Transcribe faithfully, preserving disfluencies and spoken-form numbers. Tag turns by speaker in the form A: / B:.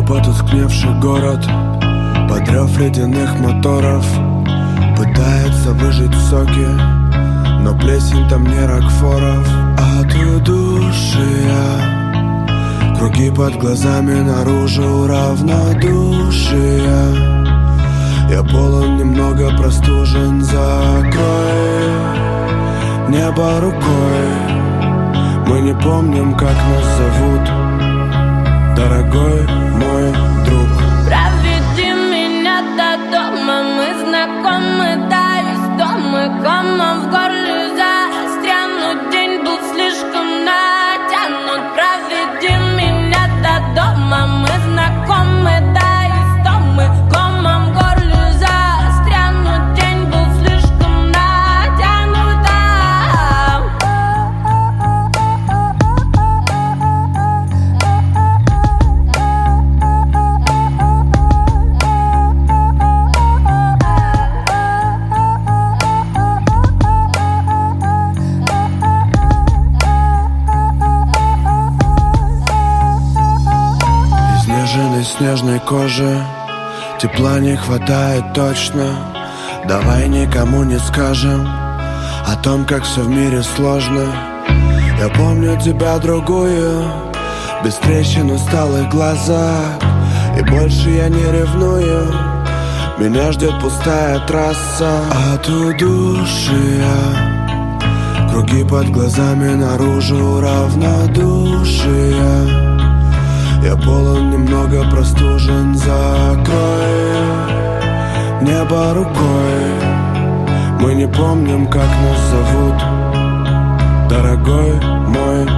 A: потускневший город под рев ледяных моторов пытается выжать соки, но плесень там не Рокфоров. От удушья круги под глазами, наружу равнодушия. Я полон, немного простужен, закрой небо рукой. Мы не помним, как нас зовут, дорогой мой друг.
B: Проведи меня до дома, мы знакомы, да, истомы. Комом в горле застрянут, день был слишком натянут. Проведи меня до дома, мы знакомы, да, истомы. Комом в горле застрянут, день был слишком натянут.
A: Изнеженной снежной кожи тепла не хватает точно. Давай никому не скажем о том, как все в мире сложно. Я помню тебя другую, без трещин, усталых глазах. И больше я не ревную, меня ждет пустая трасса. От удушья круги под глазами, наружу равнодушия. Я полон, немного простужен, закрой небо рукой. Мы не помним, как нас зовут, дорогой мой